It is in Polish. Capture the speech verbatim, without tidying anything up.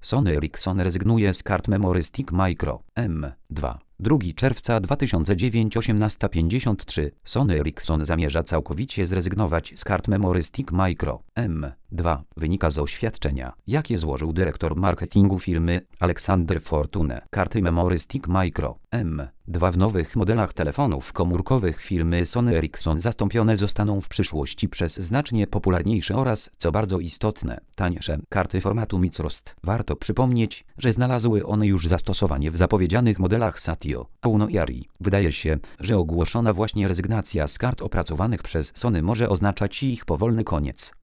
Sony Ericsson rezygnuje z kart Memory Stick Micro M dwa. drugiego czerwca dwa tysiące dziewiątego osiemnaście pięćdziesiąt trzy Sony Ericsson zamierza całkowicie zrezygnować z kart Memory Stick Micro M dwa. Wynika z oświadczenia, jakie złożył dyrektor marketingu firmy Aleksander Fortune. Karty Memory Stick Micro M dwa w nowych modelach telefonów komórkowych firmy Sony Ericsson zastąpione zostaną w przyszłości przez znacznie popularniejsze oraz, co bardzo istotne, tańsze karty formatu microST. Warto przypomnieć, że znalazły one już zastosowanie w zapowiedzianych modelach Satio, Uno i Ari. Wydaje się, że ogłoszona właśnie rezygnacja z kart opracowanych przez Sony może oznaczać ich powolny koniec.